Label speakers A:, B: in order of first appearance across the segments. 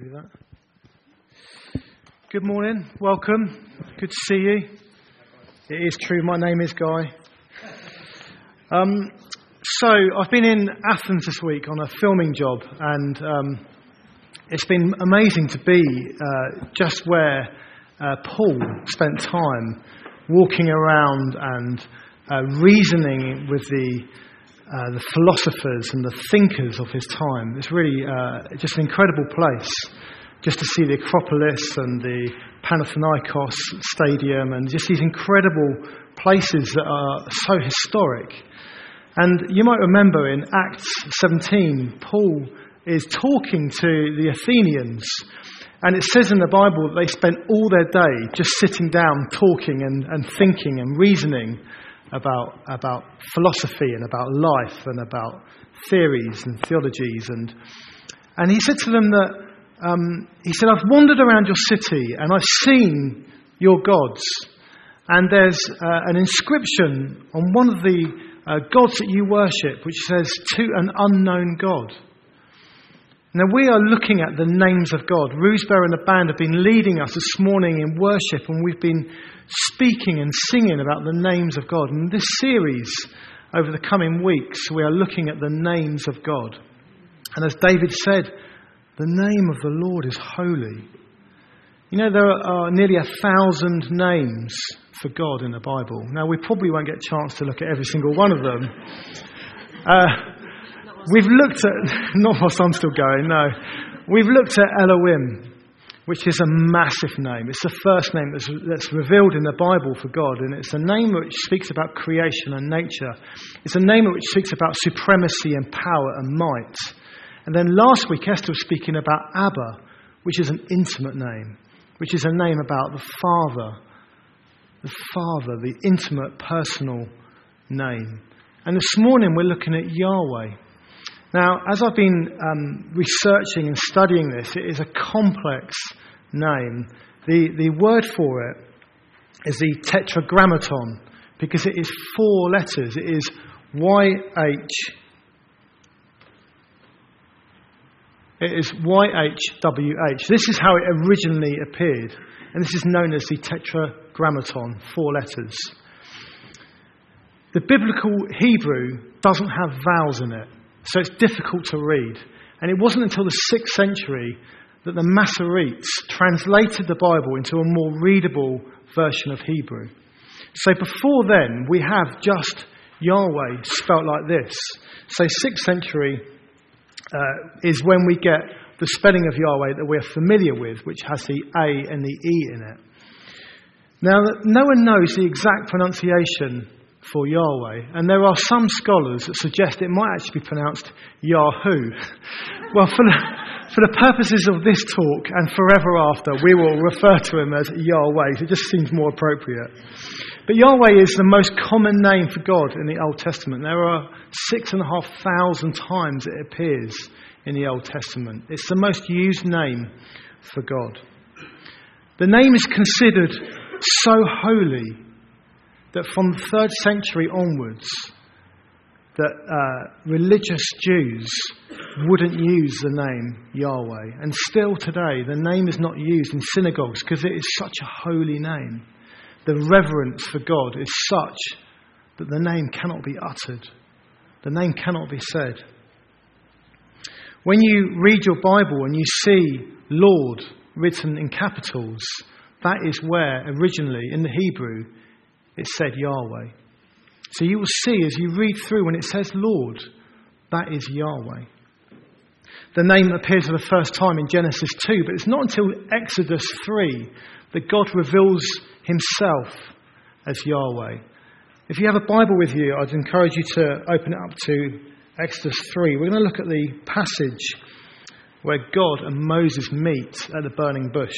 A: do that. Good morning, welcome. Good to see you. It is true, my name is Guy. So I've been in Athens this week on a filming job, and it's been amazing to be just where Paul spent time walking around and reasoning with the philosophers and the thinkers of his time. It's really just an incredible place, just to see the Acropolis and the Panathinaikos Stadium and just these incredible places that are so historic. And you might remember in Acts 17, Paul is talking to the Athenians, and it says in the Bible that they spent all their day just sitting down, talking and thinking and reasoning about philosophy and about life and about theories and theologies. And he said to them that, I've wandered around your city and I've seen your gods. And there's an inscription on one of the gods that you worship, which says, "To an unknown God." Now we are looking at the names of God. Roosbear and the band have been leading us this morning in worship, and we've been speaking and singing about the names of God. And this series, over the coming weeks, we are looking at the names of God. And as David said, the name of the Lord is holy. You know, there are nearly 1,000 names for God in the Bible. Now, we probably won't get a chance to look at every single one of them. We've looked at, not whilst I'm still going, no. We've looked at Elohim, which is a massive name. It's the first name that's revealed in the Bible for God, and it's a name which speaks about creation and nature. It's a name which speaks about supremacy and power and might. And then last week, Esther was speaking about Abba, which is an intimate name, which is a name about the Father, the intimate, personal name. And this morning, we're looking at Yahweh. Now, as I've been researching and studying this, it is a complex name. The word for it is the tetragrammaton, because it is 4 letters. It is YH. It is YHWH. This is how it originally appeared, and this is known as the tetragrammaton, 4 letters. The biblical Hebrew doesn't have vowels in it, so it's difficult to read. And it wasn't until the 6th century that the Masoretes translated the Bible into a more readable version of Hebrew. So before then, we have just Yahweh spelt like this. So 6th century is when we get the spelling of Yahweh that we're familiar with, which has the A and the E in it. Now, no one knows the exact pronunciation for Yahweh, and there are some scholars that suggest it might actually be pronounced Yahoo. Well, for the purposes of this talk and forever after, we will refer to him as Yahweh. It just seems more appropriate. But Yahweh is the most common name for God in the Old Testament. There are 6,500 times it appears in the Old Testament. It's the most used name for God. The name is considered so holy that from the 3rd century onwards, that religious Jews wouldn't use the name Yahweh. And still today, the name is not used in synagogues because it is such a holy name. The reverence for God is such that the name cannot be uttered. The name cannot be said. When you read your Bible and you see Lord written in capitals, that is where originally in the Hebrew it said Yahweh. So you will see as you read through when it says Lord, that is Yahweh. The name appears for the first time in Genesis 2, but it's not until Exodus 3 that God reveals himself as Yahweh. If you have a Bible with you, I'd encourage you to open it up to Exodus 3. We're going to look at the passage where God and Moses meet at the burning bush.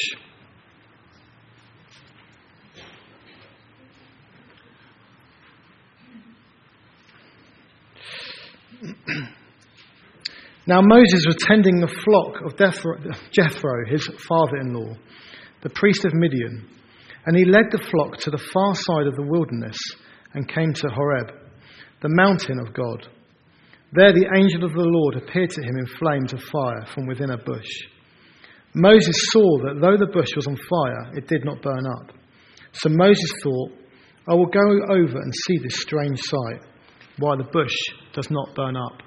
A: Now Moses was tending the flock of Jethro, his father-in-law, the priest of Midian, and he led the flock to the far side of the wilderness and came to Horeb, the mountain of God. There the angel of the Lord appeared to him in flames of fire from within a bush. Moses saw that though the bush was on fire, it did not burn up. So Moses thought, I will go over and see this strange sight, why the bush does not burn up.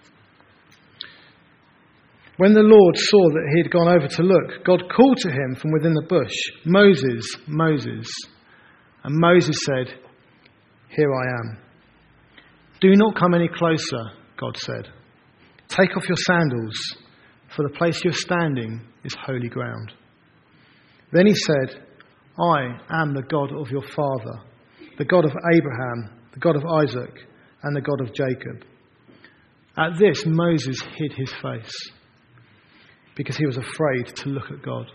A: When the Lord saw that he had gone over to look, God called to him from within the bush, Moses, Moses. And Moses said, Here I am. Do not come any closer, God said. Take off your sandals, for the place you're standing is holy ground. Then he said, I am the God of your father, the God of Abraham, the God of Isaac, and the God of Jacob. At this, Moses hid his face, because he was afraid to look at God.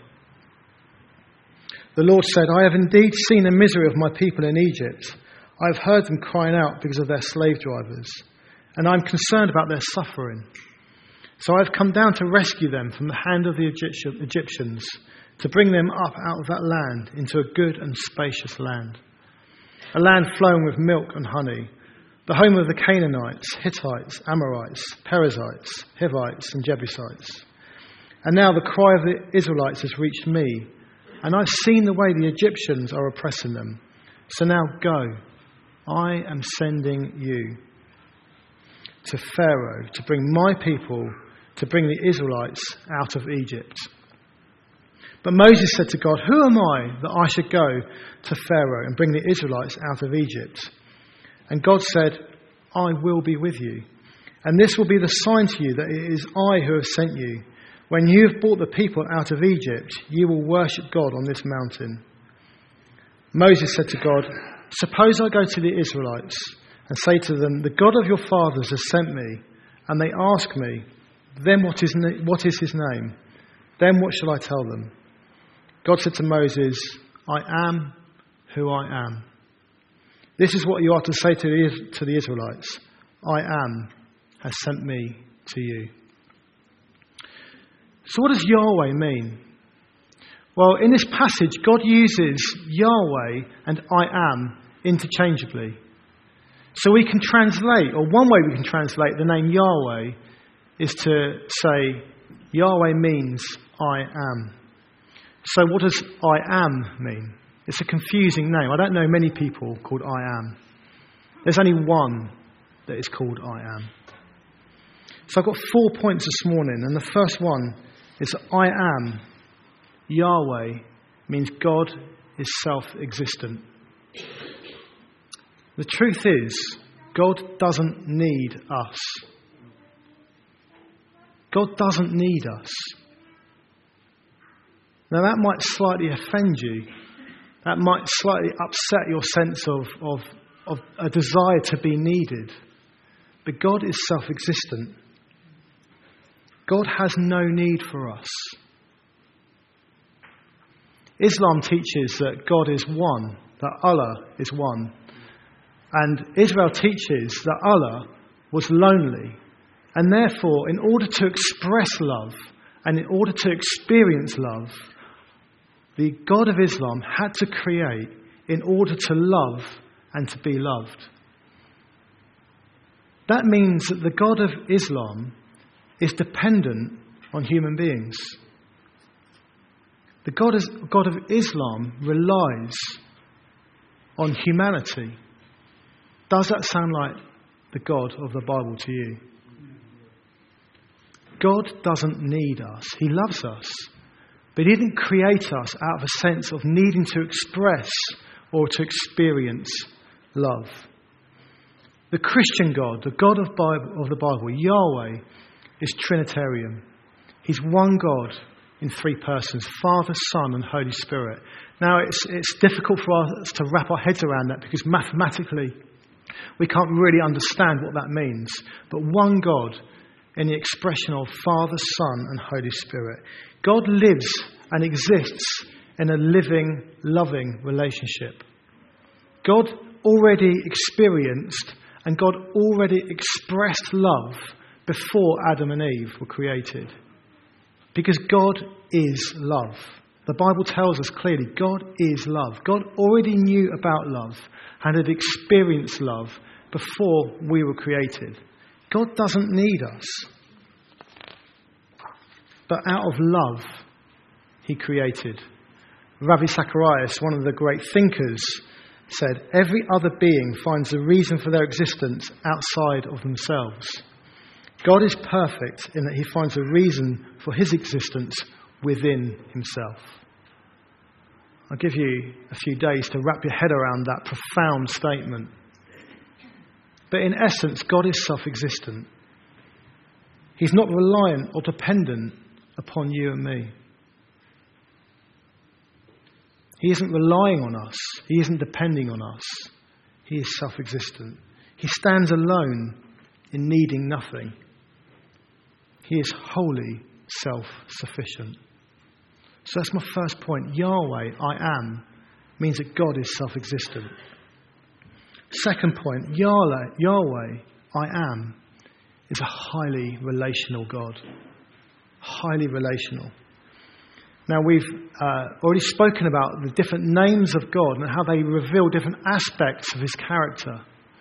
A: The Lord said, I have indeed seen the misery of my people in Egypt. I have heard them crying out because of their slave drivers, and I am concerned about their suffering. So I have come down to rescue them from the hand of the Egyptians, to bring them up out of that land into a good and spacious land, a land flowing with milk and honey, the home of the Canaanites, Hittites, Amorites, Perizzites, Hivites, and Jebusites. And now the cry of the Israelites has reached me, and I've seen the way the Egyptians are oppressing them. So now go, I am sending you to Pharaoh to bring my people, to bring the Israelites out of Egypt. But Moses said to God, Who am I that I should go to Pharaoh and bring the Israelites out of Egypt? And God said, I will be with you, and this will be the sign to you that it is I who have sent you. When you have brought the people out of Egypt, you will worship God on this mountain. Moses said to God, Suppose I go to the Israelites and say to them, The God of your fathers has sent me, and they ask me, Then what is his name? Then what shall I tell them? God said to Moses, I am who I am. This is what you are to say to the Israelites. I am has sent me to you. So what does Yahweh mean? Well, in this passage, God uses Yahweh and I am interchangeably. So we can translate, or one way we can translate the name Yahweh is to say Yahweh means I am. So what does I am mean? It's a confusing name. I don't know many people called I am. There's only one that is called I am. So I've got 4 points this morning, and the first one is that I am, Yahweh, means God is self-existent. The truth is, God doesn't need us. God doesn't need us. Now that might slightly offend you. That might slightly upset your sense of a desire to be needed. But God is self-existent. God has no need for us. Islam teaches that God is one, that Allah is one. And Israel teaches that Allah was lonely. And therefore, in order to express love and in order to experience love, the God of Islam had to create in order to love and to be loved. That means that the God of Islam is dependent on human beings. The God of Islam relies on humanity. Does that sound like the God of the Bible to you? God doesn't need us. He loves us. But He didn't create us out of a sense of needing to express or to experience love. The Christian God, the God of the Bible, Yahweh, is Trinitarian. He's one God in three persons, Father, Son, and Holy Spirit. Now, it's difficult for us to wrap our heads around that because mathematically we can't really understand what that means. But one God in the expression of Father, Son, and Holy Spirit. God lives and exists in a living, loving relationship. God already experienced and God already expressed love before Adam and Eve were created. Because God is love. The Bible tells us clearly God is love. God already knew about love and had experienced love before we were created. God doesn't need us. But out of love, he created. Ravi Zacharias, one of the great thinkers, said, "Every other being finds a reason for their existence outside of themselves. God is perfect in that he finds a reason for his existence within himself." I'll give you a few days to wrap your head around that profound statement. But in essence, God is self-existent. He's not reliant or dependent upon you and me. He isn't relying on us. He isn't depending on us. He is self-existent. He stands alone in needing nothing. He is wholly self-sufficient. So that's my first point. Yahweh, I am, means that God is self-existent. Second point, Yahweh, I am, is a highly relational God. Highly relational. Now, we've already spoken about the different names of God and how they reveal different aspects of his character.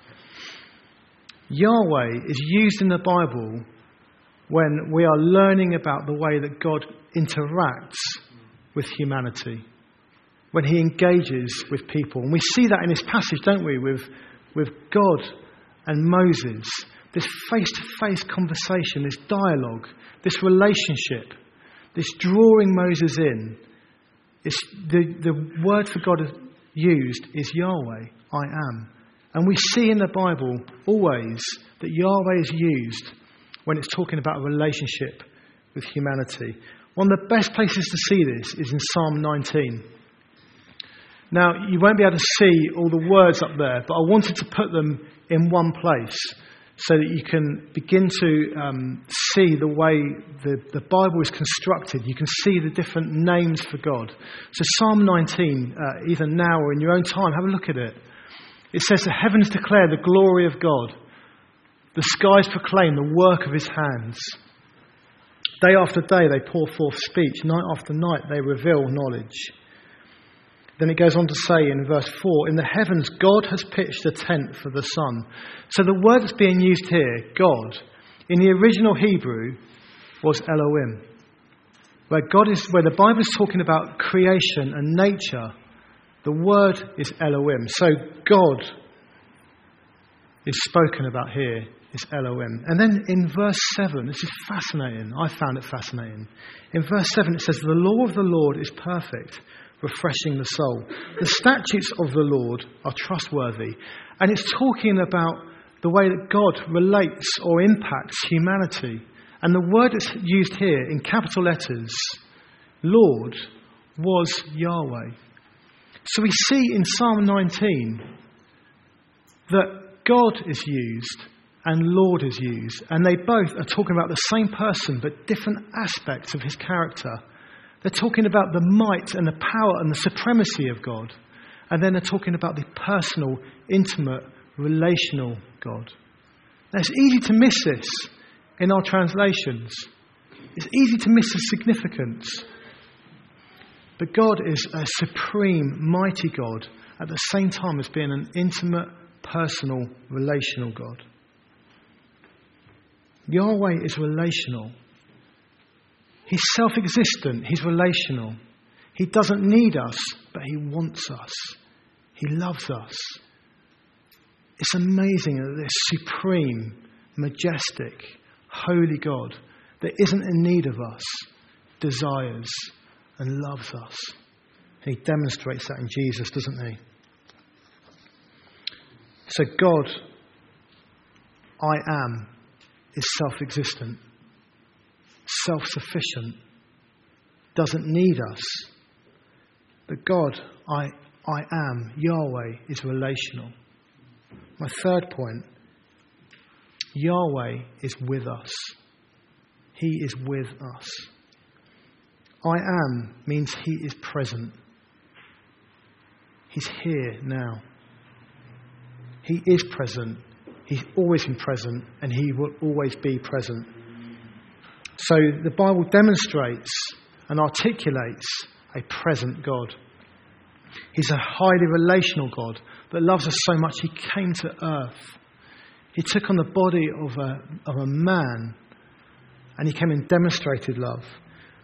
A: Yahweh is used in the Bible when we are learning about the way that God interacts with humanity, when he engages with people. And we see that in this passage, don't we, with God and Moses. This face-to-face conversation, this dialogue, this relationship, this drawing Moses in. The word for God used is Yahweh, I am. And we see in the Bible always that Yahweh is used when it's talking about a relationship with humanity. One of the best places to see this is in Psalm 19. Now, you won't be able to see all the words up there, but I wanted to put them in one place so that you can begin to see the way the Bible is constructed. You can see the different names for God. So Psalm 19, either now or in your own time, have a look at it. It says, "The heavens declare the glory of God. The skies proclaim the work of his hands. Day after day they pour forth speech. Night after night they reveal knowledge." Then it goes on to say in verse 4, "In the heavens God has pitched a tent for the sun." So the word that's being used here, God, in the original Hebrew was Elohim. Where the Bible is talking about creation and nature, the word is Elohim. So God is spoken about here is Elohim. And then in verse 7, this is fascinating. I found it fascinating. In verse 7 it says, "The law of the Lord is perfect, refreshing the soul. The statutes of the Lord are trustworthy." And it's talking about the way that God relates or impacts humanity. And the word that's used here in capital letters, Lord, was Yahweh. So we see in Psalm 19 that God is used and Lord is used. And they both are talking about the same person but different aspects of his character. They're talking about the might and the power and the supremacy of God. And then they're talking about the personal, intimate, relational God. Now, it's easy to miss this in our translations. It's easy to miss the significance. But God is a supreme, mighty God at the same time as being an intimate, personal, relational God. Yahweh is relational. He's self-existent. He's relational. He doesn't need us, but he wants us. He loves us. It's amazing that this supreme, majestic, holy God that isn't in need of us desires and loves us. And he demonstrates that in Jesus, doesn't he? So God, I am, is self-existent, self-sufficient, doesn't need us. But God, I am, Yahweh, is relational. My third point, Yahweh is with us. He is with us. I am means he is present. He's here now. He is present. He's always been present, and he will always be present. So the Bible demonstrates and articulates a present God. He's a highly relational God that loves us so much he came to earth. He took on the body of a man, and he came and demonstrated love.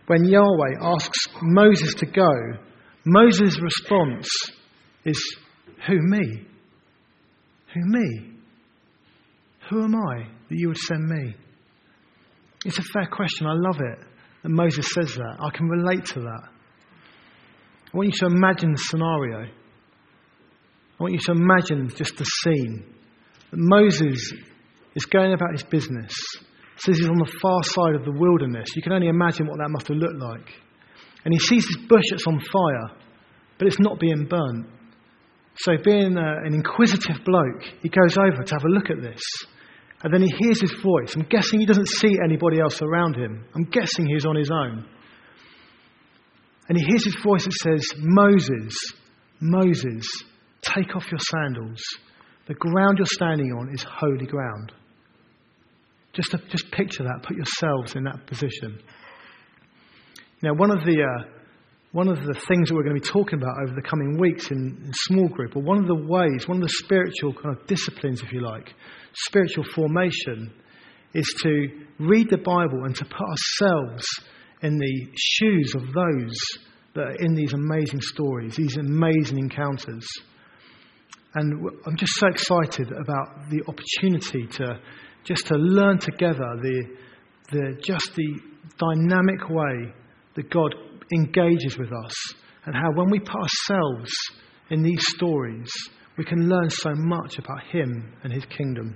A: when Yahweh asks Moses to go, Moses' response is, who, me? Who, me? Who am I that you would send me? It's a fair question. I love it that Moses says that. I can relate to that. I want you to imagine the scenario. I want you to imagine just the scene. That Moses is going about his business. It says he's on the far side of the wilderness. You can only imagine what that must have looked like. And he sees this bush that's on fire, but it's not being burnt. So being an inquisitive bloke, he goes over to have a look at this. And then he hears his voice. I'm guessing he doesn't see anybody else around him. I'm guessing he's on his own. And he hears his voice that says, Moses, Moses, take off your sandals. The ground you're standing on is holy ground. Just picture that. Put yourselves in that position. Now, one of the things that we're going to be talking about over the coming weeks in small group, or one of the spiritual kind of disciplines, if you like, spiritual formation, is to read the Bible and to put ourselves in the shoes of those that are in these amazing stories, these amazing encounters. And I'm just so excited about the opportunity to learn together the dynamic way that God engages with us, and how when we put ourselves in these stories, we can learn so much about Him and His kingdom.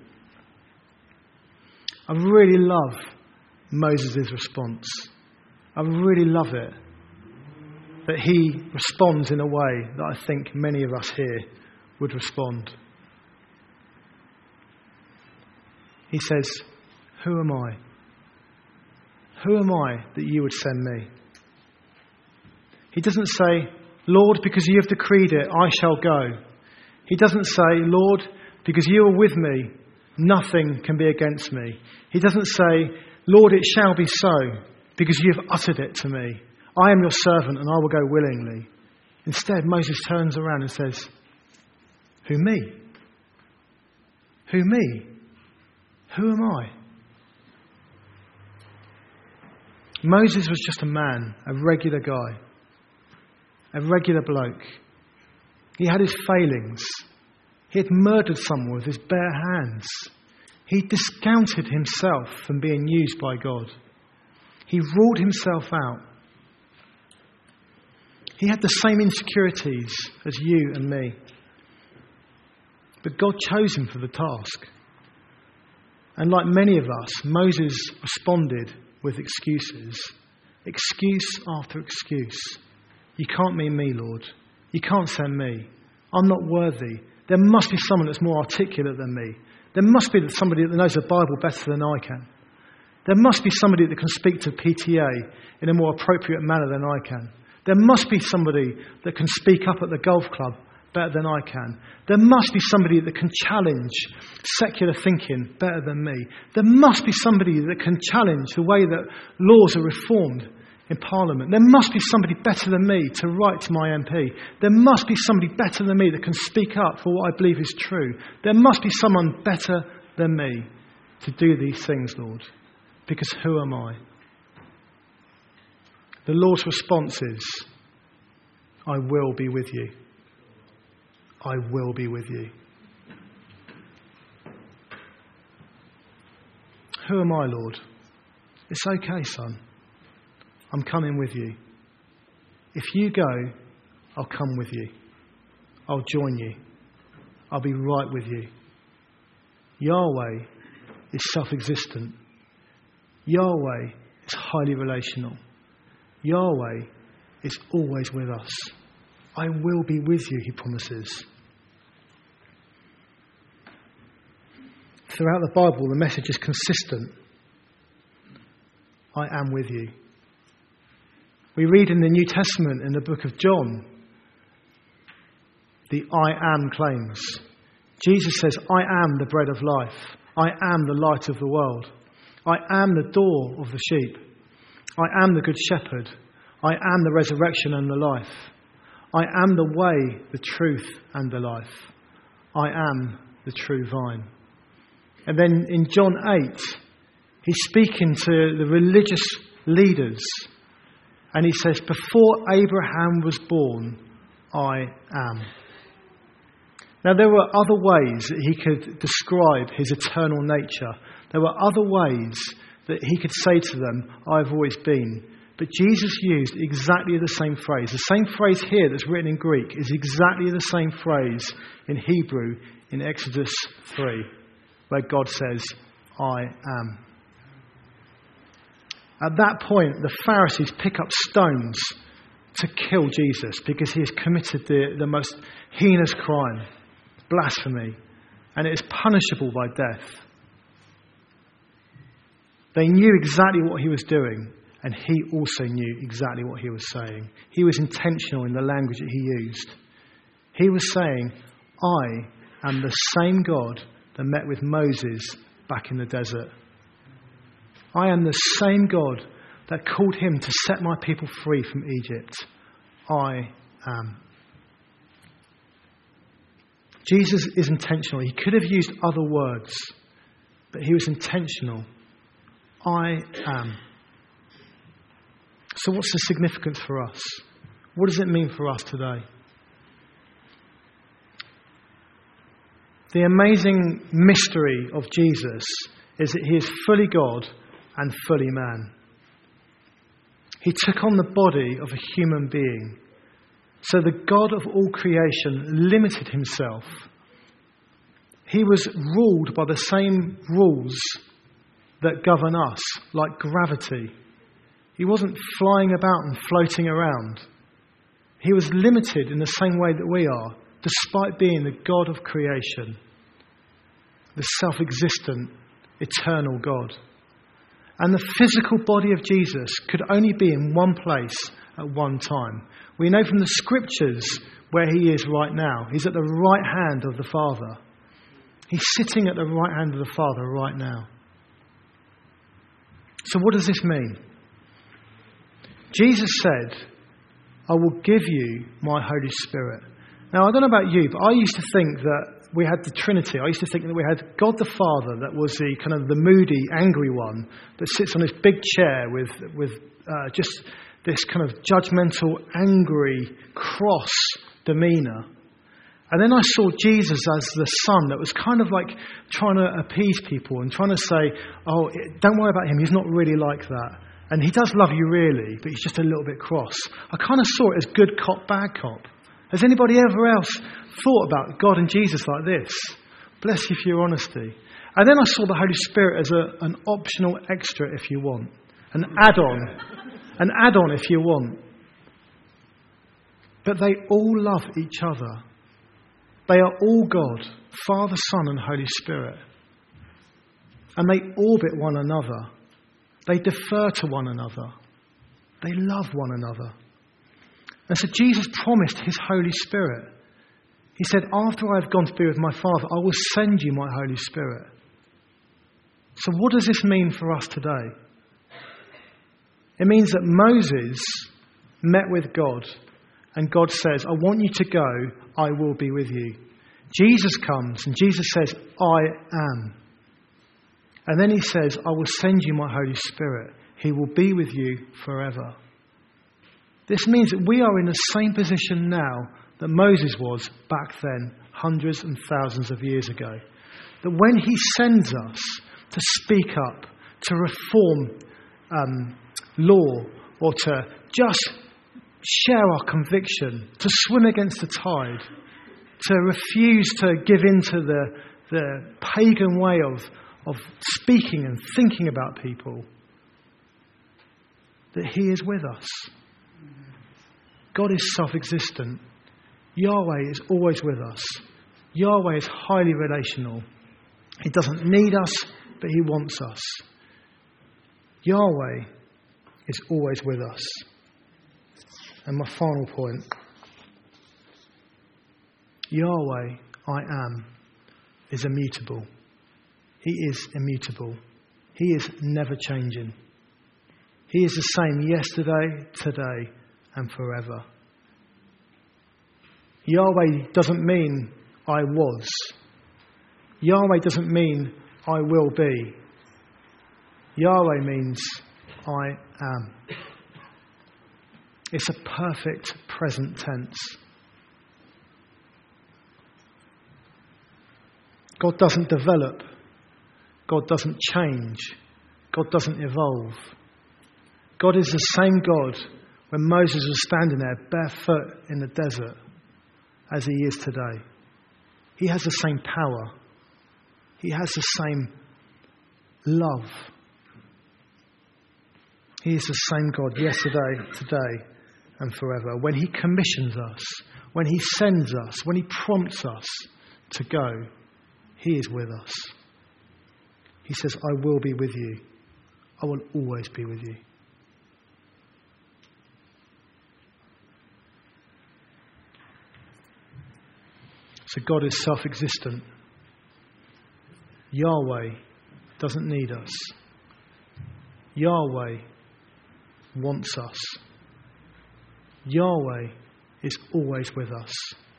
A: I really love Moses' response. I really love it that he responds in a way that I think many of us here would respond. He says, who am I? Who am I that you would send me? He doesn't say, Lord, because you have decreed it, I shall go. He doesn't say, Lord, because you are with me, nothing can be against me. He doesn't say, Lord, it shall be so, because you have uttered it to me. I am your servant and I will go willingly. Instead, Moses turns around and says, who, me? Who, me? Who am I? Moses was just a man, a regular guy, a regular bloke. He had his failings. He had murdered someone with his bare hands. He discounted himself from being used by God. He ruled himself out. He had the same insecurities as you and me. But God chose him for the task. And like many of us, Moses responded with excuses. Excuse after excuse. You can't mean me, Lord. You can't send me. I'm not worthy. There must be someone that's more articulate than me. There must be somebody that knows the Bible better than I can. There must be somebody that can speak to PTA in a more appropriate manner than I can. There must be somebody that can speak up at the golf club better than I can. There must be somebody that can challenge secular thinking better than me. There must be somebody that can challenge the way that laws are reformed in Parliament. There must be somebody better than me to write to my MP. There must be somebody better than me that can speak up for what I believe is true. There must be someone better than me to do these things, Lord. Because who am I? The Lord's response is, I will be with you. I will be with you. Who am I, Lord? It's okay, son. I'm coming with you. If you go, I'll come with you. I'll join you. I'll be right with you. Yahweh is self-existent. Yahweh is highly relational. Yahweh is always with us. I will be with you, he promises. Throughout the Bible, the message is consistent. I am with you. We read in the New Testament, in the book of John, the I am claims. Jesus says, I am the bread of life. I am the light of the world. I am the door of the sheep. I am the good shepherd. I am the resurrection and the life. I am the way, the truth, and the life. I am the true vine. And then in John 8, he's speaking to the religious leaders And he says, before Abraham was born, I am. Now, there were other ways that he could describe his eternal nature. There were other ways that he could say to them, I've always been. But Jesus used exactly the same phrase. The same phrase here that's written in Greek is exactly the same phrase in Hebrew in Exodus 3, where God says, I am. At that point, the Pharisees pick up stones to kill Jesus because he has committed the most heinous crime, blasphemy, and it is punishable by death. They knew exactly what he was doing, and he also knew exactly what he was saying. He was intentional in the language that he used. He was saying, I am the same God that met with Moses back in the desert. I am the same God that called him to set my people free from Egypt. I am. Jesus is intentional. He could have used other words, but he was intentional. I am. So what's the significance for us? What does it mean for us today? The amazing mystery of Jesus is that he is fully God and fully man. He took on the body of a human being. So the God of all creation limited himself. He was ruled by the same rules that govern us, like gravity. He wasn't flying about and floating around. He was limited in the same way that we are, despite being the God of creation, the self-existent, eternal God. And the physical body of Jesus could only be in one place at one time. We know from the scriptures where he is right now. He's at the right hand of the Father. He's sitting at the right hand of the Father right now. So what does this mean? Jesus said, I will give you my Holy Spirit. Now, I don't know about you, but I used to think that we had the Trinity. I used to think that we had God the Father, that was the kind of the moody, angry one that sits on this big chair with just this kind of judgmental, angry, cross demeanour. And then I saw Jesus as the Son that was kind of like trying to appease people and trying to say, oh, don't worry about him, he's not really like that. And he does love you really, but he's just a little bit cross. I kind of saw it as good cop, bad cop. Has anybody ever else thought about God and Jesus like this? Bless you for your honesty. And then I saw the Holy Spirit as an optional extra if you want. An add-on if you want. But they all love each other. They are all God, Father, Son and Holy Spirit. And they orbit one another. They defer to one another. They love one another. And so Jesus promised his Holy Spirit. He said, after I have gone to be with my Father, I will send you my Holy Spirit. So what does this mean for us today? It means that Moses met with God and God says, I want you to go, I will be with you. Jesus comes and Jesus says, I am. And then he says, I will send you my Holy Spirit. He will be with you forever. This means that we are in the same position now that Moses was back then, hundreds and thousands of years ago. That when he sends us to speak up, to reform law, or to just share our conviction, to swim against the tide, to refuse to give in to the pagan way of speaking and thinking about people, that he is with us. God is self-existent. Yahweh is always with us. Yahweh is highly relational. He doesn't need us, but he wants us. Yahweh is always with us. And my final point. Yahweh, I am, is immutable. He is immutable. He is never changing. He is the same yesterday, today, and forever. Yahweh doesn't mean I was. Yahweh doesn't mean I will be. Yahweh means I am. It's a perfect present tense. God doesn't develop. God doesn't change. God doesn't evolve. God is the same God when Moses was standing there barefoot in the desert as he is today. He has the same power. He has the same love. He is the same God yesterday, today, and forever. When he commissions us, when he sends us, when he prompts us to go, he is with us. He says, I will be with you. I will always be with you. So God is self-existent. Yahweh doesn't need us. Yahweh wants us. Yahweh is always with us.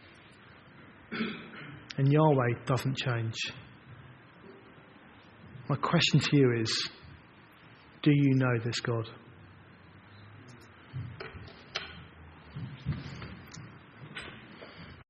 A: And Yahweh doesn't change. My question to you is, do you know this God?